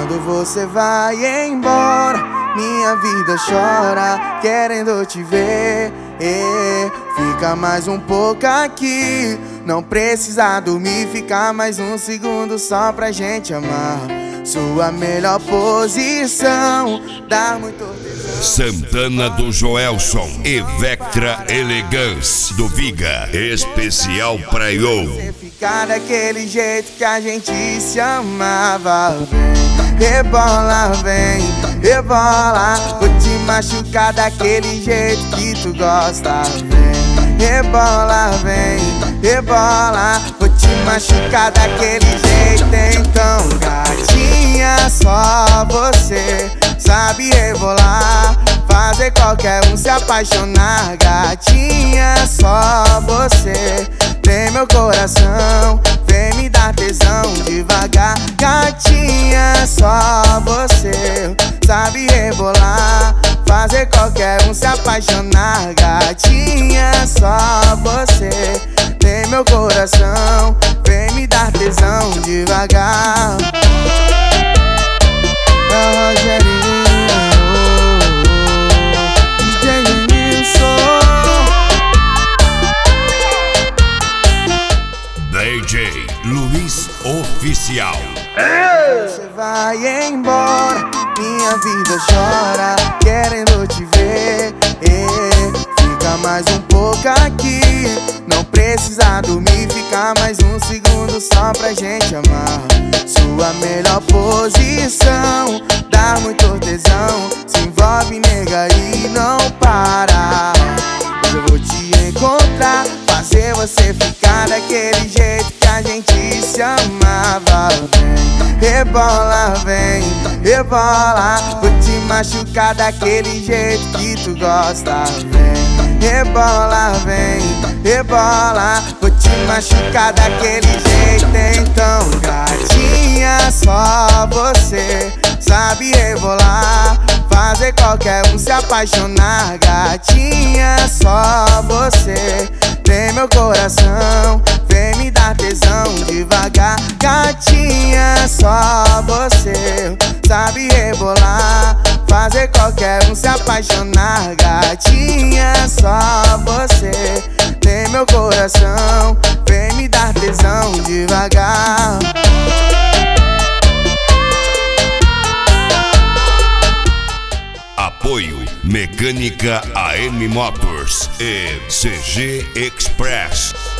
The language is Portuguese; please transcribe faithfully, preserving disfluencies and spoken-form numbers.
Quando você vai embora, minha vida chora, querendo te ver. E fica mais um pouco aqui, não precisa dormir, fica mais um segundo só pra gente amar. Sua melhor posição, dá muito tesão. Santana do Joelson e Vectra Elegance do Viga, especial pra eu. Você ficar daquele jeito que a gente se amava. Vem, rebola, vem, rebola. Vou te machucar daquele jeito que tu gosta. Vem, rebola, vem, rebola. Vou te machucar daquele jeito. Então, gatinha, só você sabe rebolar, fazer qualquer um se apaixonar. Gatinha, só você tem meu coração, vem me dar tesão devagar. Gatinha, só você sabe rebolar, fazer qualquer um se apaixonar. Gatinha, só você tem meu coração, vem me dar tesão devagar. É o Rogerinho, D J Nilson, D J Luiz Oficial. Você vai embora, minha vida chora, querendo te ver. E fica mais um pouco aqui, não precisa dormir, fica mais um segundo só pra gente amar. Sua melhor posição, dá muito tesão, se envolve, nega, e não para. Hoje eu vou te encontrar, fazer você ficar daquele jeito que a gente se amava. Vem, rebola, vem, rebola. Vou te machucar daquele jeito que tu gosta. Vem, rebola, vem, rebola. Vou te machucar daquele jeito. Então, gatinha, só você sabe rebolar, fazer qualquer um se apaixonar. Gatinha, só você tem meu coração, vem me dar tesão devagar. Gatinha, só você sabe rebolar, fazer qualquer um se apaixonar. Gatinha, só você tem meu coração, vem me dar tesão devagar. Apoio Mecânica A M Motors e C G Express.